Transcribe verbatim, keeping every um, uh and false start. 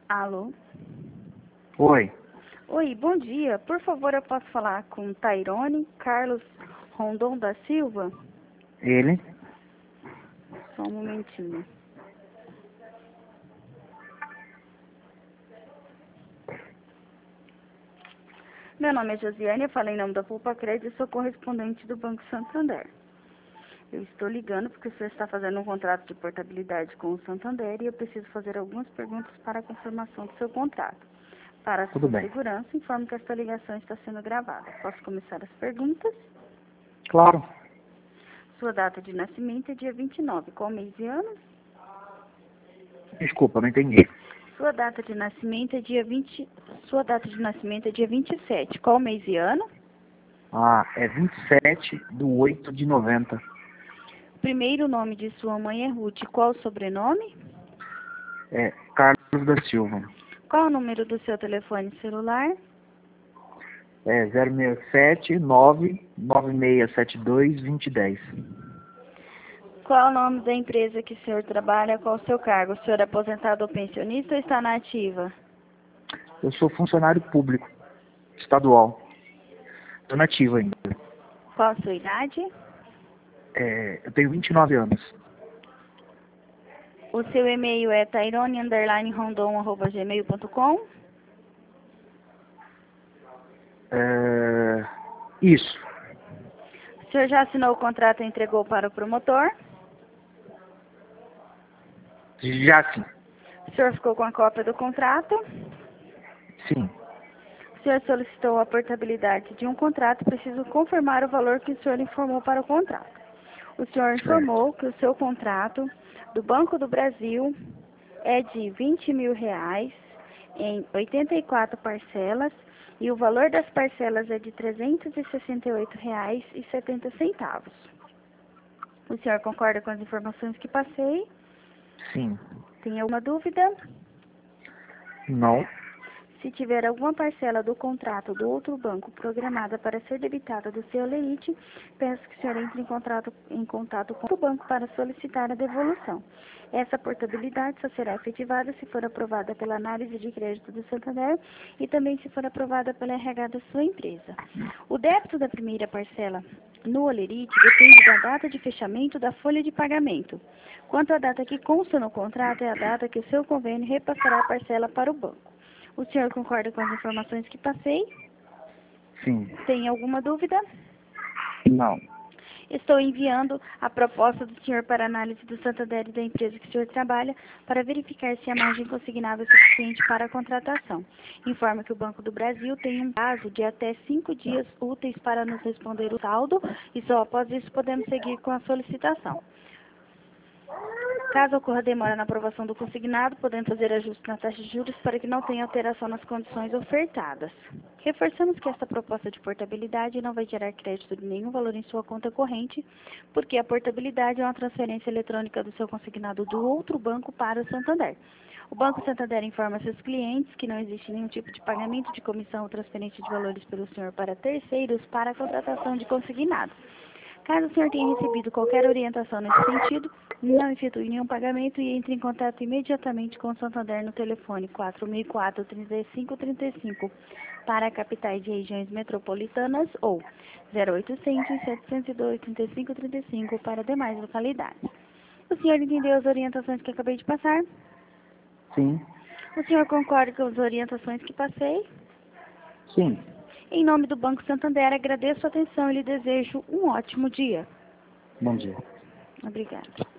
Alô? Oi, Oi, bom dia. Por favor, eu posso falar com Tairone Carlos Rondon da Silva? ele? Só um momentinho. Meu nome é Josiane, eu falei em nome da Poupa Crédito e sou correspondente do Banco Santander. Eu estou ligando porque o senhor está fazendo um contrato de portabilidade com o Santander e eu preciso fazer algumas perguntas para a confirmação do seu contrato. Para a Tudo sua bem. segurança, informo que esta ligação está sendo gravada. Posso começar as perguntas? Claro. Sua data de nascimento é dia vinte e nove. Qual mês e ano? Desculpa, não entendi. Sua data de nascimento é dia vinte. Sua data de nascimento é dia vinte e sete. Qual mês e ano? Ah, é vinte e sete do oito de noventa. O primeiro nome de sua mãe é Ruth. Qual o sobrenome? É Carlos da Silva. Qual o número do seu telefone celular? É zero seis sete nove nove seis sete dois dois zero um zero. Qual o nome da empresa que o senhor trabalha? Qual o seu cargo? O senhor é aposentado ou pensionista ou está na ativa? Eu sou funcionário público, estadual. Estou nativo ainda. Qual a sua idade? É, eu tenho vinte e nove anos. O seu e-mail é tairone underline rondon arroba gmail ponto com? É, isso. O senhor já assinou o contrato e entregou para o promotor? Já sim. O senhor ficou com a cópia do contrato? Sim. O senhor solicitou a portabilidade de um contrato, preciso confirmar o valor que o senhor informou para o contrato. O senhor Certo. informou que o seu contrato do Banco do Brasil é de vinte mil reais em oitenta e quatro parcelas e o valor das parcelas é de trezentos e sessenta e oito reais e setenta centavos. O senhor concorda com as informações que passei? Sim. Tem alguma dúvida? Não. Se tiver alguma parcela do contrato do outro banco programada para ser debitada do seu limite, peço que o senhor entre em contato, em contato com o banco para solicitar a devolução. Essa portabilidade só será efetivada se for aprovada pela análise de crédito do Santander e também se for aprovada pela R H da sua empresa. O débito da primeira parcela no Olerite depende da data de fechamento da folha de pagamento. Quanto à data que consta no contrato, é a data que o seu convênio repassará a parcela para o banco. O senhor concorda com as informações que passei? Sim. Tem alguma dúvida? Não. Estou enviando a proposta do senhor para análise do Santander e da empresa que o senhor trabalha para verificar se a margem consignável é suficiente para a contratação. Informa que o Banco do Brasil tem um prazo de até cinco dias úteis para nos responder o saldo e só após isso podemos seguir com a solicitação. Caso ocorra demora na aprovação do consignado, podemos fazer ajustes na taxa de juros para que não tenha alteração nas condições ofertadas. Reforçamos que esta proposta de portabilidade não vai gerar crédito de nenhum valor em sua conta corrente, porque a portabilidade é uma transferência eletrônica do seu consignado do outro banco para o Santander. O Banco Santander informa seus clientes que não existe nenhum tipo de pagamento de comissão ou transferência de valores pelo senhor para terceiros para a contratação de consignado. Caso o senhor tenha recebido qualquer orientação nesse sentido, não efetue nenhum pagamento e entre em contato imediatamente com o Santander no telefone quatro mil e quatro, trinta e cinco, trinta e cinco para capitais e regiões metropolitanas ou zero oitocentos, setecentos e dois, trinta e cinco, trinta e cinco para demais localidades. O senhor entendeu as orientações que acabei de passar? Sim. O senhor concorda com as orientações que passei? Sim. Em nome do Banco Santander, agradeço a atenção e lhe desejo um ótimo dia. Bom dia. Obrigada.